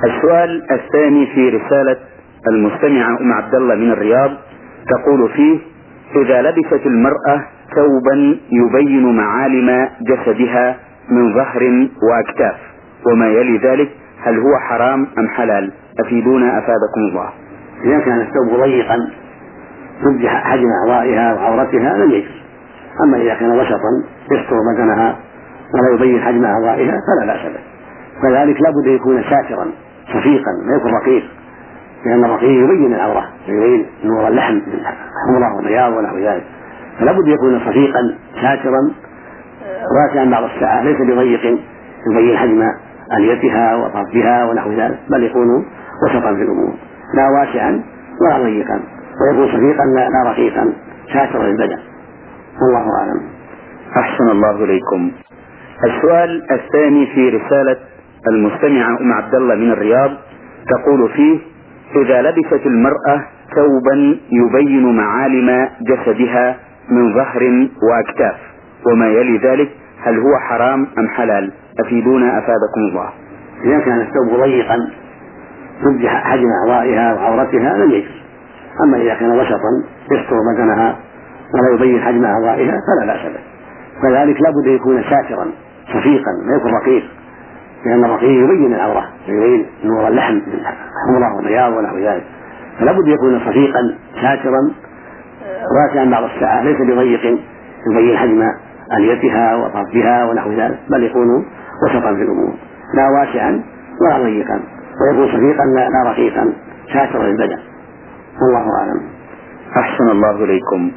السؤال الثاني في رسالة المستمعة أم عبد الله من الرياض، تقول فيه: إذا لبست المرأة ثوبا يبين معالم جسدها من ظهر وأكتاف وما يلي ذلك، هل هو حرام أم حلال؟ أفيدونا أفادكم الله. إذا كان الثوب ضيقا يبدي حجم أعضائها وعورتها لم يجوز، أما إذا كان وسطا يستر بدنها ولا يبين حجم أعضائها فلا بأس به. كذلك لابد أن يكون ساترا صفيقا، لا يكون رقيق، لأن الرقيق يبين العورة ويبين نور اللحم من حمرة وبياض ونحو ذلك، فلابد أن يكون صفيقا ساترا واسعا بعض الساعة، ليس بضيق يبين حجم أليتها وطرفها ونحو ذلك، بل يكون وسطا في الأمور، لا واسعا ولا ضيقا، ويكون صفيقا لا رقيقا ساترا للبدن. والله أعلم. أحسن الله إليكم. السؤال الثاني في رسالة المستمعة أم عبد الله من الرياض، تقول فيه: إذا لبست المرأة ثوبا يبين معالم جسدها من ظهر وأكتاف وما يلي ذلك، هل هو حرام أم حلال؟ أفيدونا أفادكم الله. إذا كان الثوب ضيقا يبدي حجم أعضائها وعورتها لم يجوز، أما إذا كان وسطا يستر بدنها ولا يبين حجم أعضائها فلا بأس به. كذلك لابد أن يكون ساترا صفيقا، لا يكون رقيق، لأن الرقيق يبين العورة ويبين نور اللحم من حمرة وبياض ونحو ذلك، فلابد أن يكون صفيقا ساترا واسعا بعض الساعة، ليس بضيق يبين حجم أليتها وطرفها ونحو ذلك، بل يكون وسطا في الأمور، لا واسعا ولا ضيقا، ويكون صفيقا لا رقيقا ساترا للبدن. والله أعلم. أحسن الله إليكم.